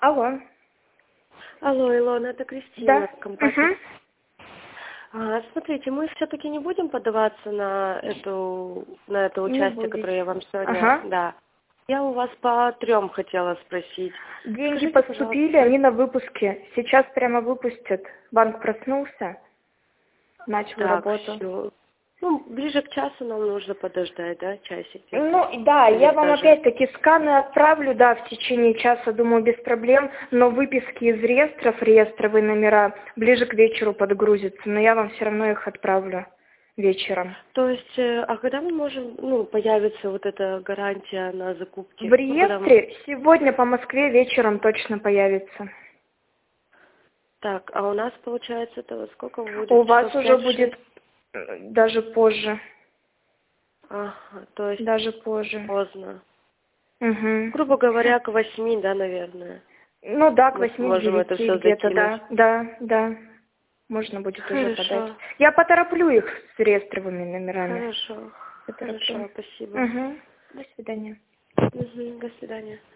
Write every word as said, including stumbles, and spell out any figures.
Алло. Алло, Илона, это Кристина, Да. компания. Угу. А, смотрите, мы все-таки не будем подаваться на эту на это Не участие, будете. которое я вам сегодня. Ага. Да. Я у вас по трем хотела спросить. Деньги Скажите, поступили, пожалуйста. они на выпуске. Сейчас прямо выпустят. Банк проснулся, начал Так, работу. все. Ну, ближе к часу нам нужно подождать, да, часик где-то? Ну, и да, Или я вам даже... опять-таки сканы отправлю, да, в течение часа, думаю, без проблем, но выписки из реестров, реестровые номера, ближе к вечеру подгрузятся, но я вам все равно их отправлю вечером. То есть, э, а когда мы можем, ну, появится вот эта гарантия на закупки? В Ну, когда мы... реестре сегодня по Москве вечером точно появится. Так, а у нас, получается, это во сколько будет? У вас Часов уже пять-шесть? будет э, даже позже, Ага, то есть даже позже. поздно. Угу. Грубо говоря, к восьми, да, наверное. Ну да, к Мы сможем это восьми-девяти все где-то, закинуть. да, да, да. Можно будет уже подать. Хорошо. Я потороплю их с реестровыми номерами. Хорошо. Потороплю. Хорошо, спасибо. Угу. До свидания. Угу, до свидания.